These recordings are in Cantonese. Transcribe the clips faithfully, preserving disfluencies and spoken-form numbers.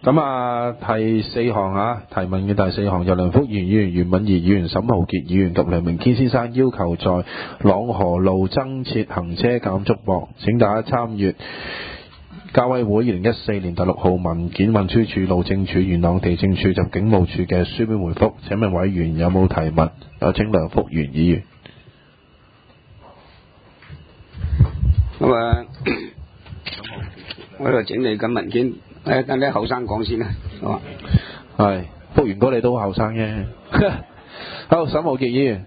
咁啊，第四項啊，提問嘅第四項由梁福元議員、袁敏儀議員、沈浩傑議員及梁明堅先生要求在朗河路增設行車減速駁，請大家參閱交委會二零一四年第六號文件，運輸署、路政署、元朗地政署及警務處嘅書面回覆。請問委員有冇提問？有請梁福元議員。 咁啊，我喺度整理緊文件，誒等啲後生講先啦，好嘛？ 係，福元哥你都後生啫。好，沈浩傑議員。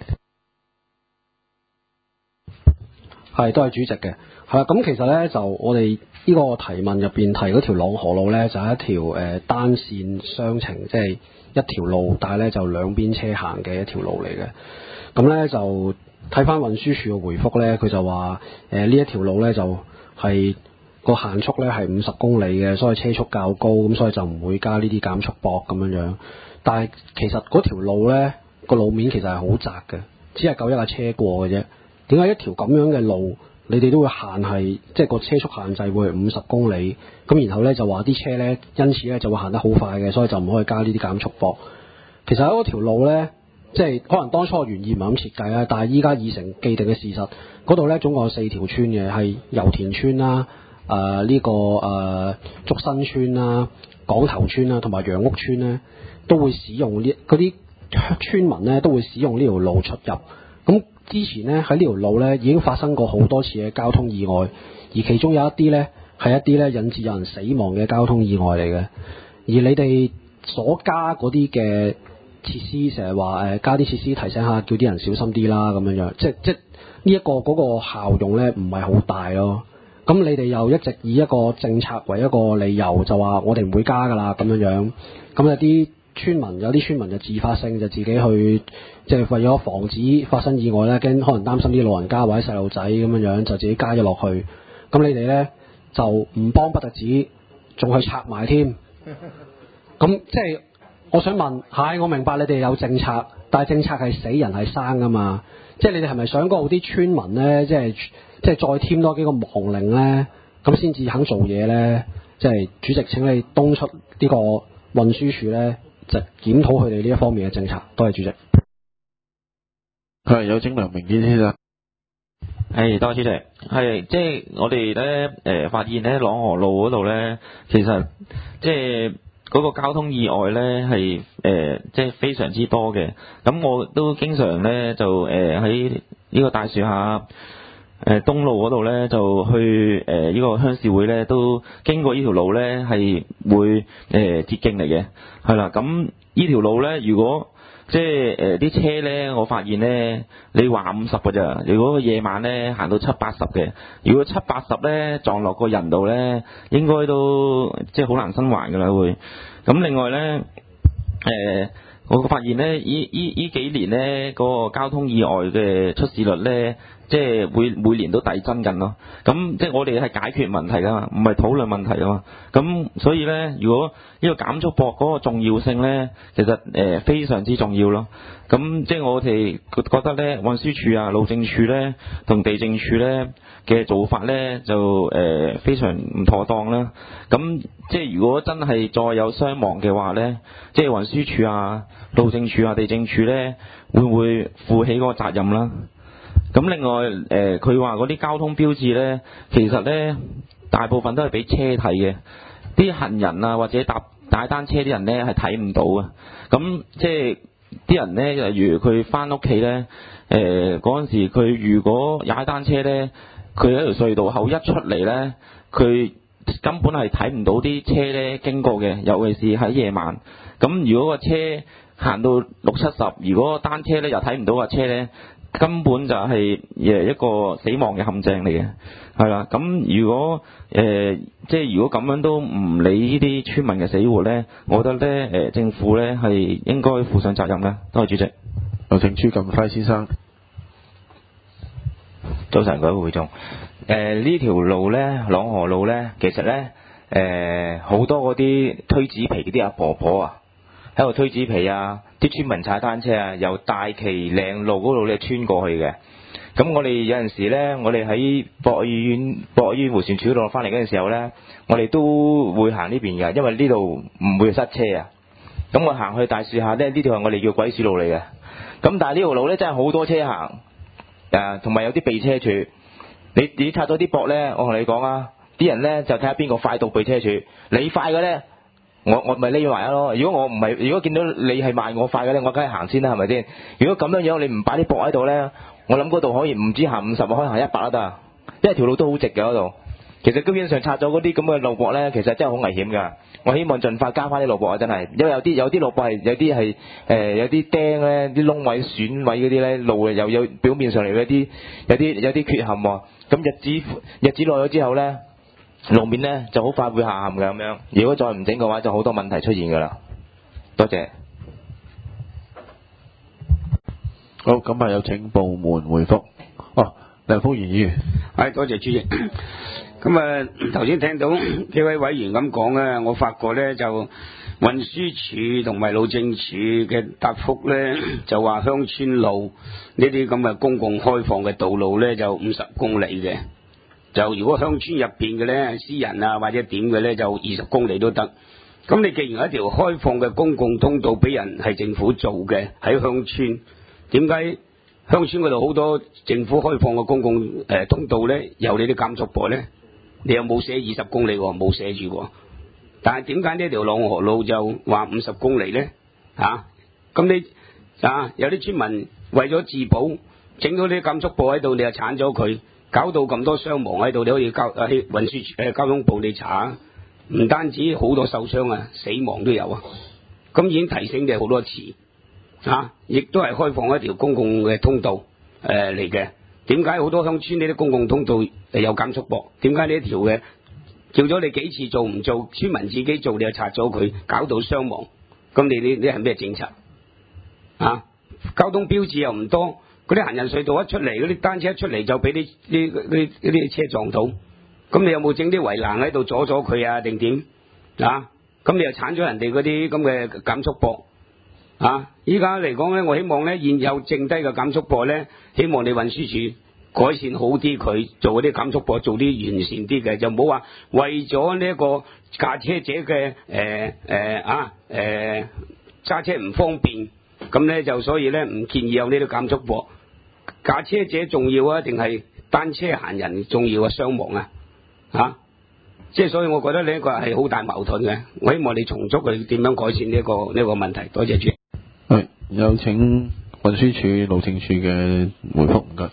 係，都係主席嘅。係啦，咁其實咧就我哋呢個提問入邊提嗰條朗河路咧，就係、是、一條誒、呃、單線雙程，即係一條路，但係咧就兩邊車行嘅一條路嚟嘅。咁咧就睇翻運輸署嘅回覆咧，佢就話誒呢一條路咧就係、是、個限速咧係五十公里嘅，所以車速較高，咁所以就唔會加呢啲減速駁咁樣樣。但係其實嗰條路咧個路面其實係好窄嘅，只係夠一架車過嘅啫。點解一條咁樣嘅路，你哋都會限係即係個車速限制會係五十公里？咁然後咧就話啲車咧因此咧就會行得好快嘅，所以就唔可以加呢啲減速駁。其實喺嗰條路咧，即係可能當初原意唔係咁設計啦，但係依家已成既定嘅事實。嗰度咧總共有四條村嘅，係油田村啦、誒、呃、呢、這個誒竹新村啦、港頭村啦同埋楊屋村咧，都會使用呢嗰啲村民咧都會使用呢條路出入。咁之前咧喺呢條路咧已經發生過好多次嘅交通意外，而其中有一啲咧係一啲咧引致有人死亡嘅交通意外嚟嘅。而你哋所加嗰啲嘅設施，成日話誒加啲設施提醒下，叫啲人小心啲啦咁樣樣，即即呢一個嗰個效用咧唔係好大咯。咁你哋又一直以一個政策為一個理由，就話我哋唔會加噶啦咁樣樣。咁有啲村民有啲村民就自發性就自己去，即係為咗防止發生意外咧，驚可能擔心啲老人家或者細路仔咁樣樣，就自己加咗落去。咁你哋咧就唔幫不特止，仲去拆埋添。咁即係我想問，係我明白你哋有政策，但係政策係死人係生噶嘛？即係你哋係咪想嗰度啲村民咧，即係即係再添多幾個亡靈咧，咁先至肯做嘢咧？即係主席請你督促呢個運輸署咧，就檢討佢哋呢一方面嘅政策。多謝主席。 係，有請梁明堅先生。 係，多謝主席。係，即係我哋咧誒發現咧朗河路嗰度咧，其實即係嗰個交通意外咧係誒即係非常之多嘅。咁我都經常咧就誒喺呢個大樹下誒、呃、東路嗰度咧就去誒呢、呃這個鄉事會咧都經過呢條路咧係會誒捷徑嚟嘅，係啦。咁呢條路咧如果即係誒啲車咧，我發現咧，你話五十㗎咋？如果夜晚咧行到七八十嘅，如果七八十咧撞落個人度咧，應該都即係好難生還㗎啦會。咁另外咧，誒、呃、我發現咧，依依依幾年咧，嗰個交通意外嘅出事率咧，即係會每年都遞增緊咯。咁即係我哋係解決問題㗎嘛，唔係討論問題㗎嘛。咁所以咧，如果呢個減速駁嗰個重要性咧，其實誒、呃、非常之重要咯。咁即係我哋覺得咧，運輸署啊、路政署咧同地政署咧嘅做法咧就誒、呃、非常唔妥當啦。咁即係如果真係再有傷亡嘅話咧，即係運輸署啊、路政署啊、地政署咧會唔會負起嗰個責任啦？咁另外誒，佢話嗰啲交通標誌咧，其實咧大部分都係俾車睇嘅，啲行人啊或者搭踩單車啲人咧係睇唔到嘅。咁即係啲人咧，例如佢翻屋企咧，誒嗰陣時佢如果踩單車咧，佢喺條隧道口一出嚟咧，佢根本係睇唔到啲車咧經過嘅，尤其是喺夜晚。咁如果個車行到六七十，如果單車咧又睇唔到個車咧，根本就係誒一個死亡嘅陷阱嚟嘅，係啦。咁如果誒、呃、即係如果咁樣都唔理呢啲村民嘅死活咧，我覺得咧誒、呃、政府咧係應該負上責任啦。多謝主席。 有請朱錦輝先生。 早晨各位會眾，誒、呃、呢條路咧，朗河路咧，其實咧誒好多嗰啲推紙皮嗰啲阿婆婆啊，喺度推紙皮啊，啲村民踩單車啊，由大旗嶺路嗰度咧穿過去嘅。 咁我哋有陣時咧，我哋喺博愛醫博愛醫迴旋處嗰度翻嚟嗰陣時候咧，我哋都會行呢邊㗎，因為呢度唔會塞車啊。咁我行去大樹下咧，呢條係我哋叫鬼鼠路嚟嘅。咁但係呢條路咧真係好多車行，誒同埋有啲避車處。你你拆咗啲膊咧，我同你講啊，啲人咧就睇下邊個快到避車處。你快嘅咧，我我咪匿埋咯。如果我唔係，如果見到你係慢我快嘅咧，我梗係行先啦，係咪先？如果咁樣樣你唔擺啲膊喺度咧，我諗嗰度可以唔止行五十，可以行一百都得，因為條路都好直嘅嗰度。其實基本上拆咗嗰啲咁嘅路膊咧，其實真係好危險㗎。我希望盡快加翻啲路膊啊！真係，因為有啲有啲路膊係有啲係誒有啲釘咧，啲窿位損位嗰啲咧，路又有表面上嚟嗰啲有啲有啲缺陷喎。咁日子日子耐咗之後咧，路面咧就好快會下陷嘅咁樣。如果再唔整嘅話，就好多問題出現㗎啦。多謝。 好，咁啊有請部門回覆。哦，梁福元議員。 係，多謝主席。咁啊，頭先聽到幾位委員咁講咧，我發覺咧就運輸署同埋路政署嘅答覆咧，就話鄉村路呢啲咁嘅公共開放嘅道路咧就五十公里嘅，就如果鄉村入邊嘅咧，私人啊或者點嘅咧就二十公里都得。咁你既然有一條開放嘅公共通道俾人係政府做嘅喺鄉村，點解鄉村嗰度好多政府開放嘅公共誒、呃、通道咧，由你啲減速駁咧？你又冇寫二十公里喎，冇寫住喎。但係點解呢條朗河路就話五十公里咧？嚇，咁你啊有啲村民為咗自保，整到啲減速駁喺度，你又鏟咗佢，搞到咁多傷亡喺度，你可以交誒運輸誒、呃、交通部你查，唔單止好多受傷啊，死亡都有啊。咁已經提醒你好多次，嚇，亦都係開放一條公共嘅通道誒嚟嘅。點解好多鄉村呢啲公共通道有減速駁？點解呢一條嘅叫咗你幾次做唔做？村民自己做你又拆咗佢，搞到傷亡。咁你呢啲係咩政策啊？交通標誌又唔多，嗰啲行人隧道一出嚟，嗰啲單車一出嚟就俾啲啲啲啲車撞到。咁你有冇整啲圍欄喺度阻咗佢啊？定點啊？咁你又鏟咗人哋嗰啲咁嘅減速駁？啊！依家嚟講咧，我希望咧現有剩低嘅減速駁咧，希望你運輸署改善好啲，佢做嗰啲減速駁做啲完善啲嘅，就唔好話為咗呢一個駕車者嘅誒誒啊誒揸車唔方便，咁咧就所以咧唔建議有呢啲減速駁。駕車者重要啊，定係單車行人重要啊？傷亡啊！嚇！即係所以，我覺得呢一個係好大矛盾嘅。我希望你重觸佢點樣改善呢、這、一個呢、這個問題。多謝主席。 係，有請運輸署、路政署嘅回覆，唔該。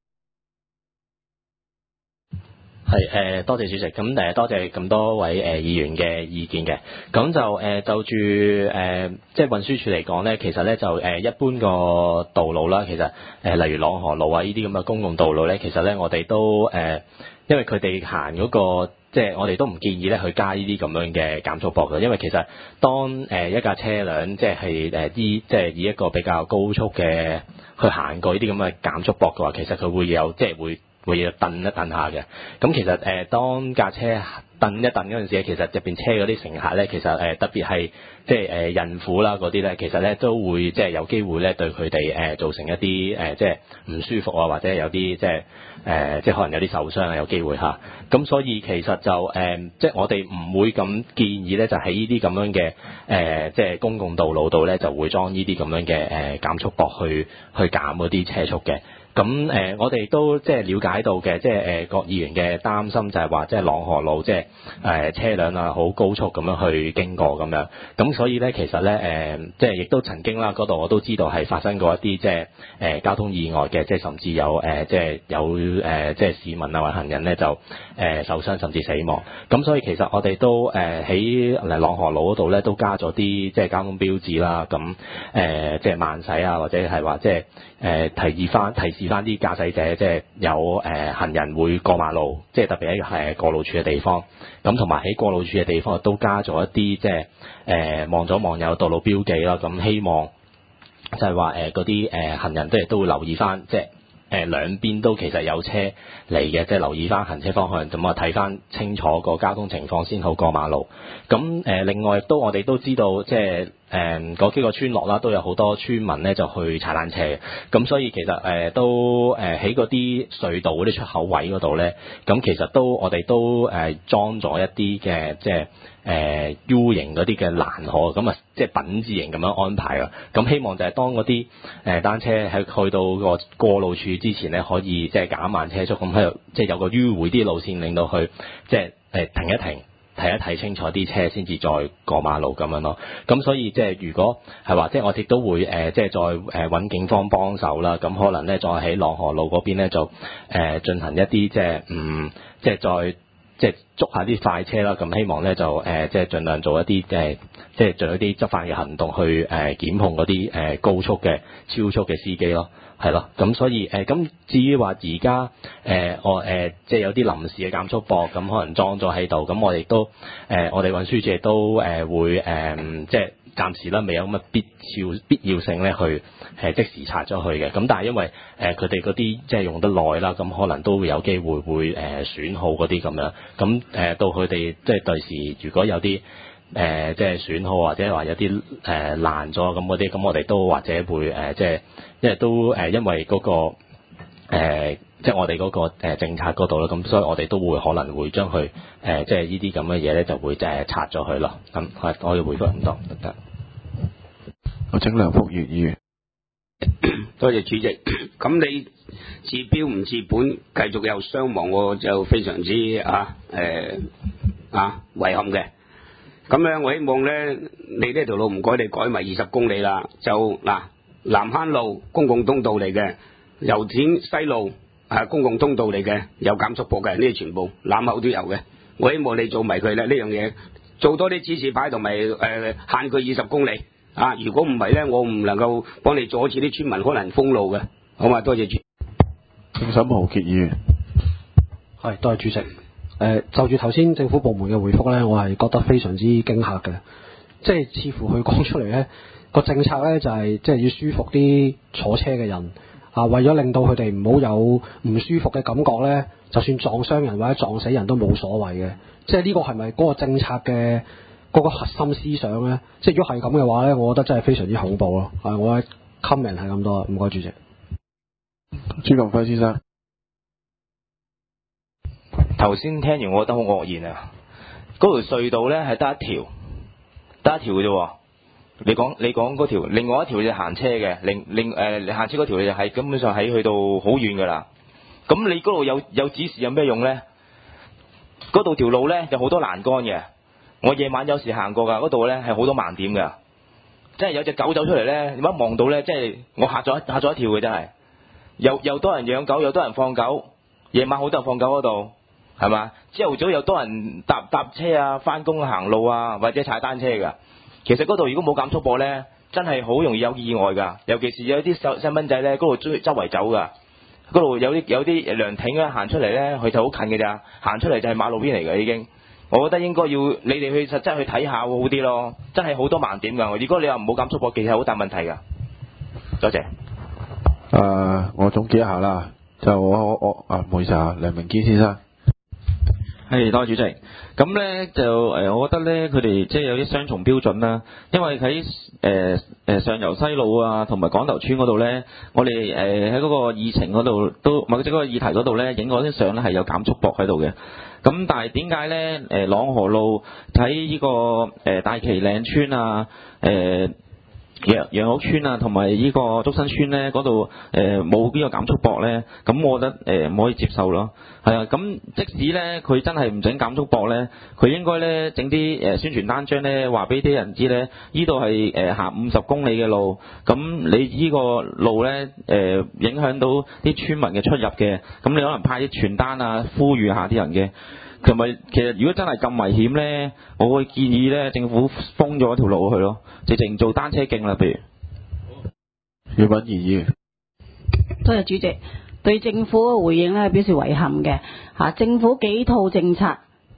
係誒、呃，多謝主席。咁誒、呃，多謝咁多位誒、呃、議員嘅意見嘅。咁就誒、呃、就住誒、呃，即係運輸署嚟講咧，其實咧就誒、呃、一般個道路啦，其實誒、呃、例如朗河路啊呢啲咁嘅公共道路咧，其實咧我哋都誒、呃，因為佢哋行嗰個。即係我哋都唔建議咧去加呢啲咁樣嘅減速駁嘅，因為其實當誒一架車輛即係誒啲即係以一個比較高速嘅去行過呢啲咁嘅減速駁嘅話，其實佢會有即係會會有蹬一蹬下嘅。咁其實誒當架車蹬一蹬嗰陣時，其實入邊車嗰啲乘客咧，其實誒特別係即係誒孕婦啦嗰啲咧，其實咧都會即係有機會咧對佢哋誒造成一啲誒即係唔舒服啊，或者有啲即係誒即係可能有啲受傷啊，有機會嚇。咁所以其實就誒即係我哋唔會咁建議咧，就喺呢啲咁樣嘅誒即係公共道路度咧，就會裝呢啲咁樣嘅誒減速駁去去減嗰啲車速嘅。咁誒、呃，我哋都即係了解到嘅，即係誒各議員嘅擔心就係話，即係朗河路即係誒、呃、車輛啊，好高速咁樣去經過咁樣。咁所以咧，其實咧誒、呃，即係亦都曾經啦，嗰度我都知道係發生過一啲即係誒、呃、交通意外嘅，即係甚至有誒、呃、即係有誒、呃、即係市民啊或行人咧就誒、呃、受傷甚至死亡。咁所以其實我哋都誒喺誒朗河路嗰度咧都加咗啲即係交通標誌啦，咁誒、呃、即係慢駛啊，或者係話即係誒、呃、提議翻提示翻啲駕駛者，即係有誒、呃、行人會過馬路，即係特別喺係過路處嘅地方。咁同埋喺過路處嘅地方都加咗一啲即係誒望咗望有道路標記啦。咁希望就係話誒嗰啲誒行人都亦都會留意翻，即係誒兩邊都其實有車嚟嘅，即係留意翻行車方向，咁啊睇翻清楚個交通情況先好過馬路。咁誒、呃、另外都我哋都知道，即係誒嗰幾個村落啦，都有好多村民咧就去踩單車嘅，咁所以其實誒、呃、都誒喺嗰啲隧道嗰啲出口位嗰度咧，咁其實都我哋都誒、呃、裝咗一啲嘅即係誒、呃、U 型嗰啲嘅欄河，咁啊即係品字形咁樣安排啊，咁希望就係當嗰啲誒單車喺去到個過路處之前咧，可以即係減慢車速，咁喺度即係有個迂迴啲路線，令到佢即係誒停一停。睇一睇清楚啲車先至再過馬路咁樣咯，咁所以即係如果係話，即係我哋都會誒、呃，即係再誒揾警方幫手啦，咁可能咧再喺朗河路嗰邊咧就誒、呃、進行一啲即係嗯，即係再即係捉下啲快車啦，咁希望咧就誒、呃、即係盡量做一啲誒，即係做一啲執法嘅行動去誒、呃、檢控嗰啲誒高速嘅超速嘅司機咯。係咯，咁所以誒，咁、呃、至於話而家誒我誒即係有啲臨時嘅減速駁，咁可能裝咗喺度，咁我哋都誒、呃、我哋運輸署都誒、呃、會誒、呃、即係暫時咧未有咁嘅必要必要性咧去誒、呃、即時拆咗佢嘅，咁但係因為誒佢哋嗰啲即係用得耐啦，咁可能都會有機會會誒、呃、損耗嗰啲咁樣，咁誒、呃、到佢哋即係第時如果有啲。誒、呃、即係損耗或者話有啲誒、呃、爛咗咁嗰啲，咁我哋都或者會誒、呃、即係，因為都誒、呃、因為嗰、那個、呃、即係我哋嗰、那個、呃、政策嗰度啦，咁所以我哋都會可能會將佢誒、呃、即係呢啲咁嘅嘢咧，就會誒、呃、拆咗佢咯。咁係可以回覆咁多得得。 我請梁福業議員。 多謝主席。咁你治標唔治本，繼續有傷亡，我就非常之啊誒、呃、啊遺憾嘅。咁咧，我希望咧，你呢條路唔該，你改埋二十公里啦。就嗱，南坑路公共通道嚟嘅，油田西路係公共通道嚟嘅，有減速駁嘅，呢啲全部欖口都有嘅。我希望你做埋佢啦，呢樣嘢做多啲指示牌同埋誒限佢二十公里啊！如果唔係咧，我唔能夠幫你阻止啲村民可能封路嘅。好嘛，多謝主。 政審豪傑議員。 係，多謝主席。誒、呃、就住頭先政府部門嘅回覆咧，我係覺得非常之驚嚇嘅，即係似乎佢講出嚟咧個政策咧就係、是、即係要舒服啲坐車嘅人啊，為咗令到佢哋唔好有唔舒服嘅感覺咧，就算撞傷人或者撞死人都冇所謂嘅，即係呢個係咪嗰個政策嘅嗰個核心思想咧？即係如果係咁嘅話咧，我覺得真係非常之恐怖咯。啊，我嘅 comment 係咁多，唔該主席。 朱龍輝先生。 頭先聽完我覺得好愕然啊！嗰條隧道咧係得一條，得一條嘅啫。你講你講嗰條，另外一條就行車嘅，另另誒你行車嗰條就係根本上喺去到好遠噶啦。咁你嗰度有有指示有咩用咧？嗰度條路咧有好多欄杆嘅，我夜晚有時行過噶，嗰度咧係好多盲點噶，即係有隻狗走出嚟咧，你一望到咧，即係我嚇咗嚇咗一跳嘅真係，又又多人養狗，又多人放狗，夜晚好多人放狗嗰度。係嘛？朝頭早有多人搭搭車啊，翻工行路啊，或者踩單車噶。其實嗰度如果冇減速駁咧，真係好容易有意外噶。尤其是有啲細細蚊仔咧，嗰度周周圍走噶。嗰度有啲有啲涼亭啊，行出嚟咧，佢就好近嘅咋。行出嚟就係馬路邊嚟嘅已經。我覺得應該要你哋去實質去睇下會好啲咯。真係好多盲點噶。如果你話唔好減速駁，其實好大問題噶。多謝。誒、 呃，我總結一下啦，就我我我啊，唔好意思啊，梁明堅先生。 係，多謝主席。咁咧就誒、呃，我覺得咧佢哋即係有啲雙重標準啦。因為喺誒誒上游西路啊，同埋港頭村嗰度咧，我哋誒喺嗰個議程嗰度都，或者嗰個議題嗰度咧，影嗰啲相咧係有減速駁喺度嘅。咁但係點解咧？誒、呃、朗河路喺呢、這個誒、呃、大旗嶺村啊，誒、呃。楊楊屋村啊，同埋呢個竹新村咧，嗰度誒冇呢個減速駁咧，咁我覺得誒唔、呃、可以接受咯。係啊，咁即使咧佢真係唔整減速駁咧，佢應該咧整啲誒宣傳單張咧，話俾啲人知咧，呢度係誒行五十公里嘅路，咁你呢個路咧誒、呃、影響到啲村民嘅出入嘅，咁你可能派啲傳單啊，呼籲下啲人嘅。同埋，其實如果真係咁危險咧，我會建議咧政府封咗條路去咯，直情做單車徑啦，譬如。 葉敏儀議員。 多謝主席，對政府嘅回應咧表示遺憾嘅嚇。政府幾套政策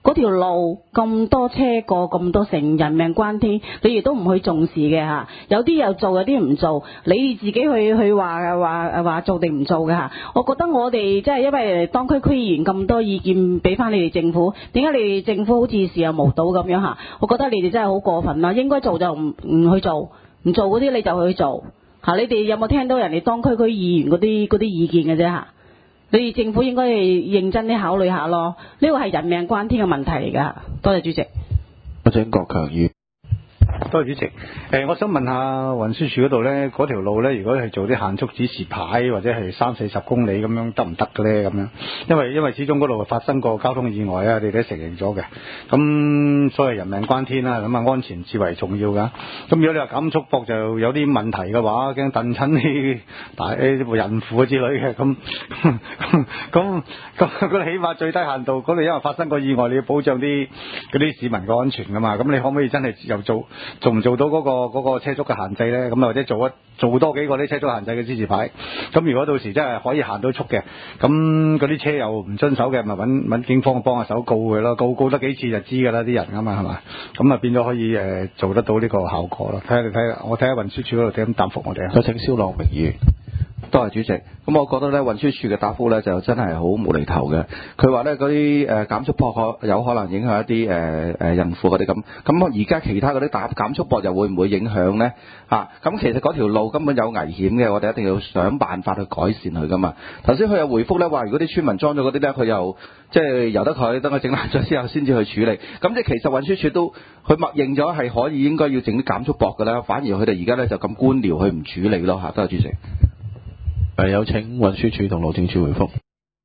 嗰條路咁多車過，咁多成人命關天，你哋都唔去重視嘅嚇。有啲又做，有啲唔做，你自己去去話話話做定唔做嘅嚇。我覺得我哋即係因為當區區議員咁多意見俾翻你哋政府，點解你哋政府好似視若無睹咁樣嚇？我覺得你哋真係好過分啦！應該做就唔唔去做，唔做嗰啲你就去做嚇。你哋有冇聽到人哋當區區議員嗰啲嗰啲意見嘅啫嚇？你哋政府應該係認真啲考慮下咯，呢個係人命關天嘅問題嚟㗎。多謝主席。 我請郭強議員。 多謝主席。誒、呃，我想問下運輸署嗰度咧，嗰條路咧，如果係做啲限速指示牌或者係三四十公里咁樣得唔得嘅咧？咁樣，因為因為始終嗰度發生過交通意外啊，你哋都承認咗嘅。咁所謂人命關天啦，咁啊安全至為重要㗎。咁如果你話減速駁就有啲問題嘅話，驚燉親啲大誒孕婦之類嘅，咁咁咁咁起碼最低限度嗰度因為發生過意外，你要保障啲嗰啲市民嘅安全㗎嘛。咁你可唔可以真係又做？做唔做到嗰、嗰個嗰、嗰個車速嘅限制呢？咁或者做一做多幾個啲車速限制嘅指示牌。咁如果到時真係可以行到速嘅，咁嗰啲車又唔遵守嘅，咪揾揾警方幫下手告佢咯。告告得幾次就知㗎啦，啲人啊嘛係嘛。咁啊變咗可以誒、呃、做得到呢個效果咯。睇下你睇下，我睇下運輸署嗰度點答覆我哋啊。 有請蕭朗明議員。 多謝主席。咁我覺得咧運輸署嘅答覆咧就真係好無厘頭嘅。佢話咧嗰啲誒減速駁可有可能影響一啲誒誒孕婦嗰啲咁。咁而家其他嗰啲打減速駁又會唔會影響咧？嚇、啊，咁其實嗰條路根本有危險嘅，我哋一定要想辦法去改善佢噶嘛。頭先佢有回覆咧話，如果啲村民裝咗嗰啲咧，佢又即係由得佢，等佢整爛咗之後先至去處理。咁即係其實運輸署都佢默認咗係可以應該要整啲減速駁㗎啦，反而佢哋而家咧就咁官僚去唔處理咯嚇。多謝主席。 誒，有請運輸署同路政署回覆。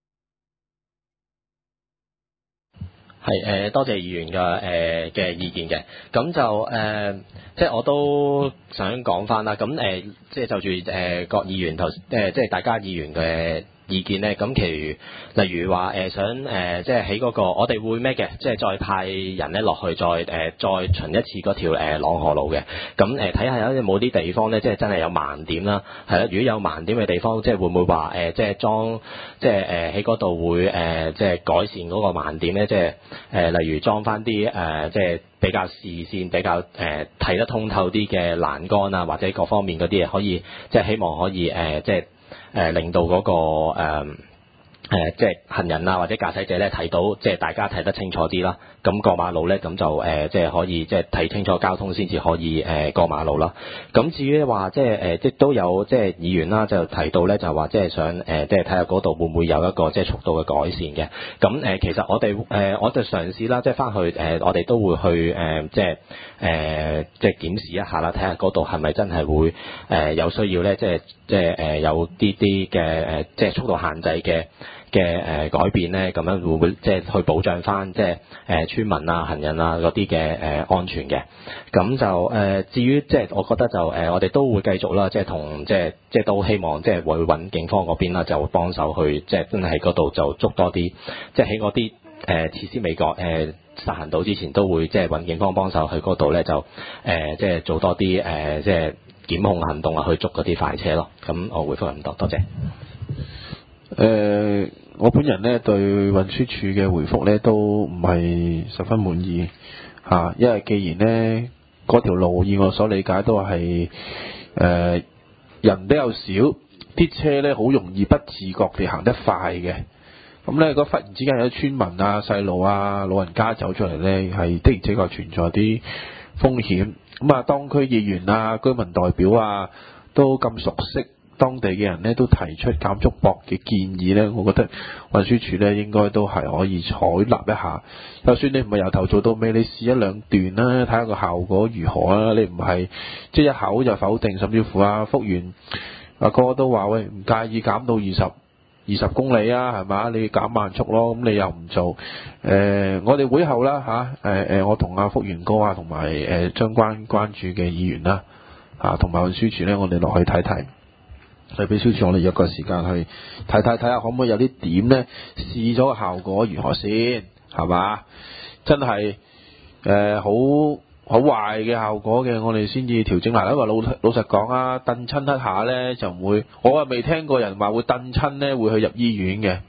係誒、呃，多謝議員嘅誒嘅意見嘅，咁就誒、呃，即係我都想講翻啦。咁誒、呃，即係就住誒各議員頭誒，即係大家議員嘅意見咧，咁其餘例如話誒、呃、想誒、呃，即係喺嗰個我哋會咩嘅，即係再派人咧落去再誒、呃、再巡一次嗰條誒、呃、朗河路嘅，咁誒睇下有冇啲地方咧，即係真係有盲點啦，係啦，如果有盲點嘅地方，即係會唔會話誒、呃，即係裝即係誒喺嗰度會誒、呃、即係改善嗰個盲點咧，即係誒、呃、例如裝翻啲誒即係比較視線比較誒睇、呃、得通透啲嘅欄杆啊，或者各方面嗰啲嘢可以即係希望可以誒、呃、即係。誒、呃、令到嗰、那個誒誒、呃呃、即係行人啊或者駕駛者咧睇到，即係大家睇得清楚啲啦。咁過馬路咧，咁就誒、呃、即係可以即係睇清楚交通先至可以誒、呃、過馬路啦。咁至於話即係誒、呃、即都有即係議員啦，就提到咧就話即係想誒、呃、即係睇下嗰度會唔會有一個即係速度嘅改善嘅。咁誒、呃、其實我哋誒、呃、我哋嘗試啦，即係翻去誒、呃、我哋都會去誒、呃、即係誒、呃、即係檢視一下啦，睇下嗰度係咪真係會誒、呃、有需要咧，即係即係誒、呃、有啲啲嘅誒即係速度限制嘅。嘅誒改變咧，咁樣會唔會即係去保障翻即係誒村民啊、行人啊嗰啲嘅誒安全嘅？咁就誒、呃、至於即係我覺得就誒、呃、我哋都會繼續啦，即係同即係即係都希望即係會揾警方嗰邊啦，就幫手去即係真係喺嗰度就捉多啲，即係喺嗰啲誒設施未覺誒、呃、實行到之前，都會即係揾警方幫手去嗰度咧，就誒、呃、即係做多啲誒、呃、即係檢控行動啊，去捉嗰啲快車咯。咁我回覆咁多，多謝。 誒、呃，我本人咧對運輸署嘅回覆咧都唔係十分滿意嚇、啊，因為既然咧嗰條路以我所理解都係誒、呃、人比較少，啲車咧好容易不自覺地行得快嘅，咁咧如果忽然之間有啲村民啊、細路啊、老人家走出嚟咧，係的而且確存在啲風險。咁啊，當區議員啊、居民代表啊都咁熟悉當地嘅人咧，都提出減速駁嘅建議咧，我覺得運輸署咧應該都係可以採納一下。就算你唔係由頭做到尾，你試一兩段啦，睇下個效果如何啊！你唔係即係一口就否定，甚至乎啊福原阿哥都話喂，唔介意減到二十二十公里啊，係嘛？你減慢速咯，咁你又唔做。誒、呃，我哋會後啦嚇，誒、啊、誒，我同阿福原哥啊，同埋誒相關關注嘅議員啦，啊，同埋運輸署咧，我哋落去睇睇。去俾消處，我哋約個時間去睇睇睇下，可唔可以有啲點呢？試咗個效果如何先，係嘛？真係誒好好壞嘅效果嘅，我哋先至調整埋。因為老老實講啊，蹬親一下呢就唔會，我啊未聽過人話會蹬親呢會去入醫院嘅，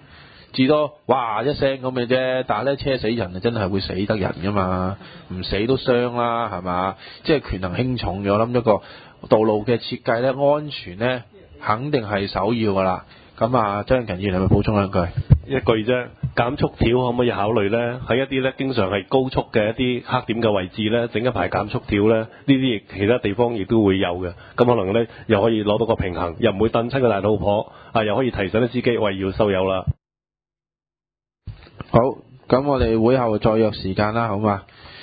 至多哇一聲咁嘅啫。但係咧車死人啊，真係會死得人噶嘛，唔死都傷啦，係嘛？即係權衡輕重咗，諗一個道路嘅設計咧，安全咧肯定係首要噶啦。咁啊，張勤議員係咪補充兩句？ 一句啫，減速條可唔可以考慮呢？喺一啲咧經常係高速嘅一啲黑點嘅位置咧，整一排減速條咧，呢啲亦其他地方亦都會有嘅。咁可能咧又可以攞到個平衡，又唔會蹬親個大肚婆，啊又可以提醒啲司機喂要收油啦。 好，咁我哋會後再約時間啦，好嘛？